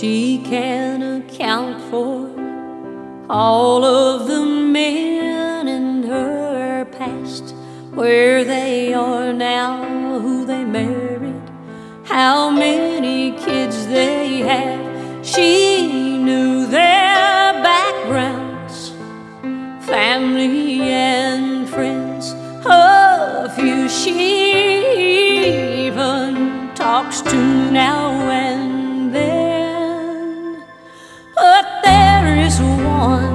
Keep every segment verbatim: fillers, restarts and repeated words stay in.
She can account for all of the men in her past, where they are now, who they married, how many kids they have. She knew their backgrounds, family and friends. A few she even talks to now and then. But there is one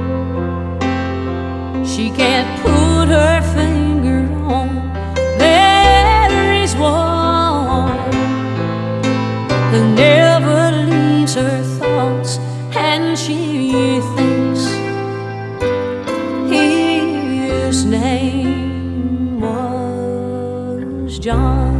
she can't put her finger on. There is one who never leaves her thoughts, and she thinks his name was John.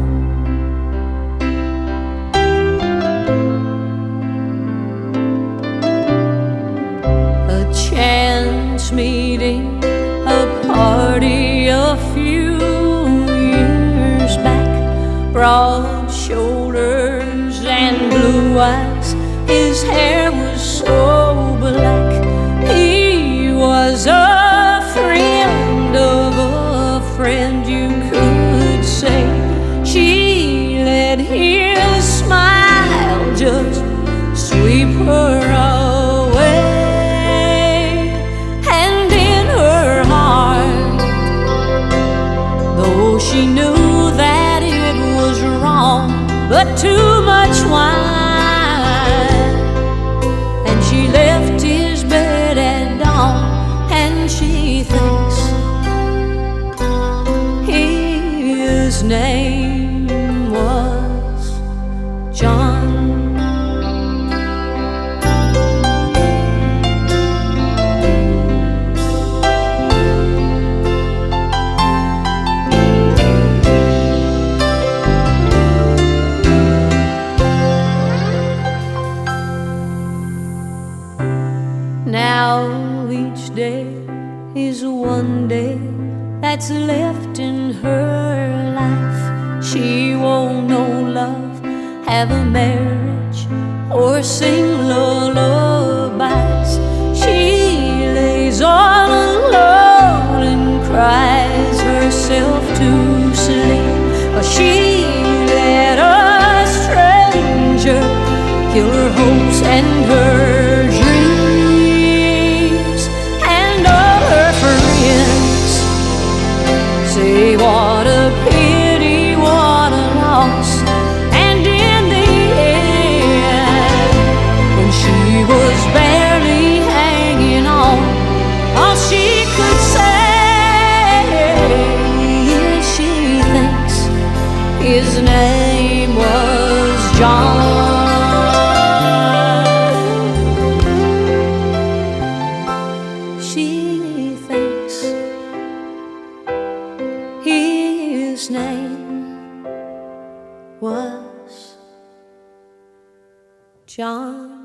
A chance meeting, a party a few years back, broad shoulders and blue eyes, his hair was so black. He was a friend of a friend, you could say. She let his smile just sweep her away, and in her heart, though she knew that it was wrong, but too much wine, and she left his bed at dawn, and she thinks his name was John. Now each day is one day that's left in her life. She won't know love, have a marriage, or sing lullabies. She lays all alone and cries herself to sleep. But she let a stranger kill her hopes and her dreams, and all her friends say what a pity, what a loss. And in the end, when she was barely hanging on, all she could say is she thinks his name was John. She thinks his name was John.